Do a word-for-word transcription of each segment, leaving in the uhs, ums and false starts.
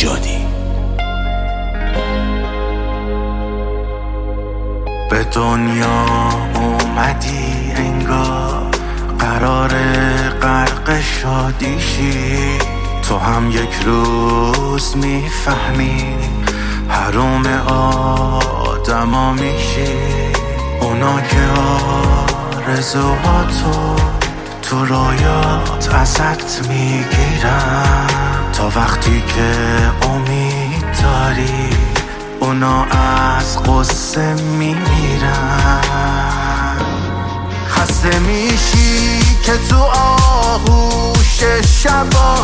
نجادی. به دنیا اومدی انگار قرار غرق شادیشی، تو هم یک روز میفهمی حروم آدما میشی. اونا که آرزوهاتو تو رویات ازت میگیرن، تا وقتی که امید داری اونا از غصه میمیرن. خسته میشی که تو آغوش شبا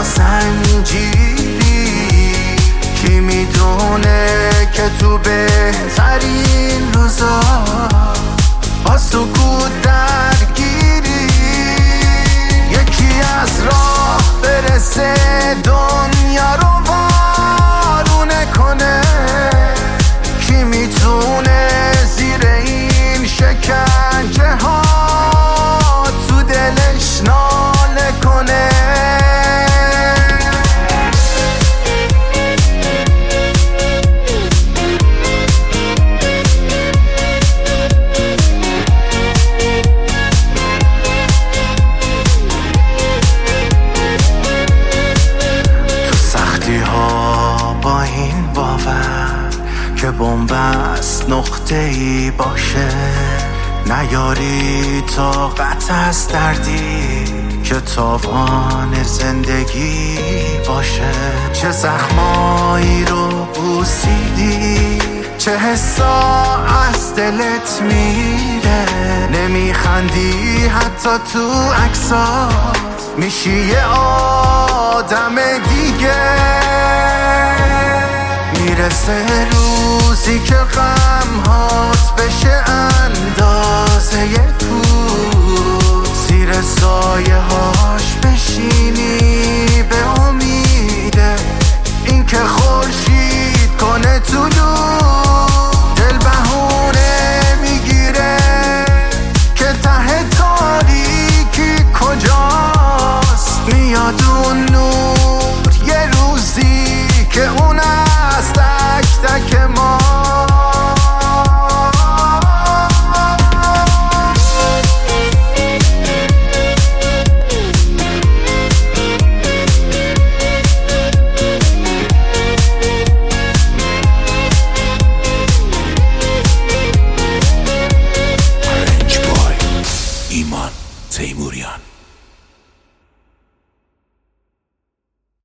زنجیری، کی میدونه که تو بهترین روزا با سکوت درگیری. یکی از راه برسه دنیا رو وارونه کنه، کی میتونه زیر این شکنجه ها تو دلش ناله کنه. تو سختی ها با این باور که بنبست نقطه ای باشه، نیاری طاقت از دردی که تاوان زندگی باشه. چه زخمایی رو بوسیدی، چه حسا از دلت میره، نمیخندی حتی تو عکسات، میشی یه آدم دیگه. میرسه روزی که غمهات بشه اندازه کوه، زیر سایه هاش بشینی به امیده این که خورشید کنه طلوع. دل بهونه میگیره که ته تاریکی کجاست، میاد اون نور یه روزی که اون از تک تک ما. ایمان تیموریان.